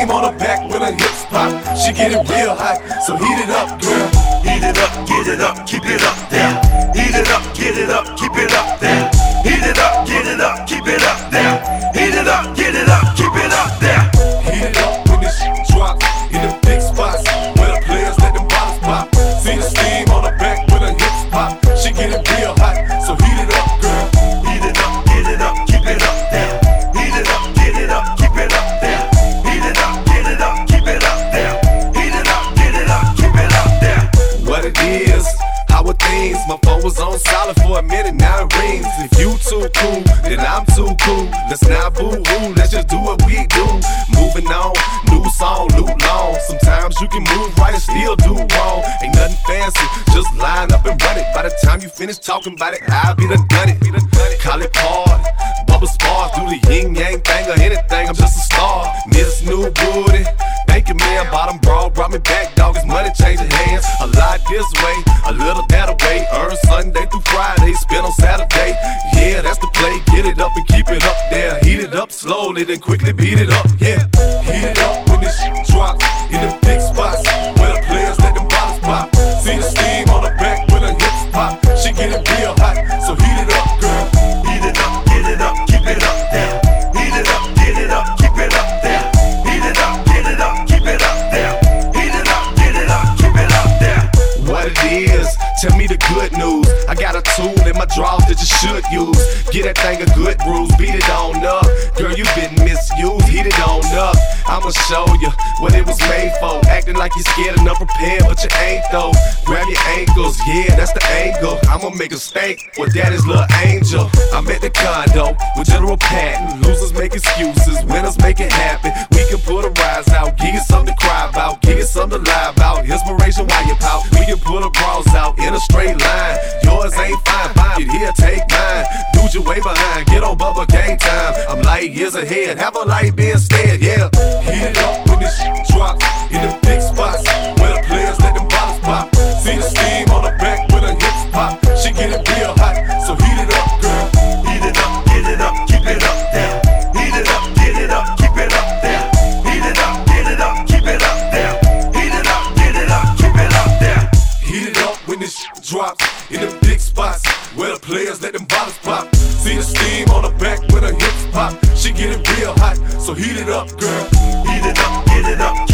steam on her back when her hips pop. She get it real hot, so heat it up, girl. Heat it up, get it up, keep it up there. Heat it up, get it up, keep it up there. Heat it up, get it up, keep it up there. Heat it up, get it up, keep it up there. Heat it up when this shit drops in the big spots where the players let them bottles pop. See the steam on her back when her hips pop. She get it real hot, so heat it up, girl. Heat it up, get it up, keep it up there. Heat it up, get it up, keep it up there. Heat it up, get it up, keep it up there. Heat it up, get it up, keep it up there. What it is, how it things. My phone was on silent for a minute, now it rings. If you too cool, then I'm too cool. Let's not boo-hoo, let's just do what we do. Moving on, new song, loop long. Sometimes you can move right and still do wrong. Ain't nothing fancy, just line up and run it. By the time you finish talking about it, I'll be done done it. Call it party, bubble spars, do the yin-yang thing or anything, I'm just a star. Miss New Booty, thank you man, bottom broad, brought me back, dog, it's money changing hands. A lot this way, a little that away. Earn Sunday through Friday, spend on Saturday. Yeah, that's the play, get it up and keep it up there. Heat it up slowly, then quickly beat it up, yeah. Heat it up when this shit drops in the big spots where the players let them bottles pop. See the steam on her back when her hips pop. She get it real hot, so heat it up, girl. Heat it up, get it up, keep it up there. Heat it up, get it up, keep it up there. Heat it up, get it up, keep it up there. Heat it up, get it up, keep it up there. What it is, tell me the good news. I got a tool in my drawers that you should use. Get that thing a good bruise, beat it on up. Girl, you been misused, heat it on up. I'ma show you what it was made for. Acting like you're scared and unprepared, but you ain't though. Grab your ankles, yeah, that's the angle. I'ma make a steak with daddy's little angel. I'm at the condo with General Patton. Losers make excuses, winners make it happen. We can put a rise out, give you something to cry about, give you something to lie about. Inspiration while you pout. We can put a bras out in a straight line. Yours ain't fine, get here, take mine. Dude, you way behind, get on Bubba Game Time. I'm light years ahead, have a light being scared, yeah. Heat it up when this shit drops in the big spots where the players let them bottles pop. See the steam on her back when her hips pop. She get it real hot, so heat it up, girl. Heat it up, get it up, keep it up there. Heat it up, get it up, keep it up there. Heat it up, get it up, keep it up there. Heat it up, get it up, keep it up there. Heat it up when this shit drops in the big spots where the players let them bottles pop. See the steam on her back when her hips pop. She get it real hot, so heat it up, girl. Heat it up, get it up,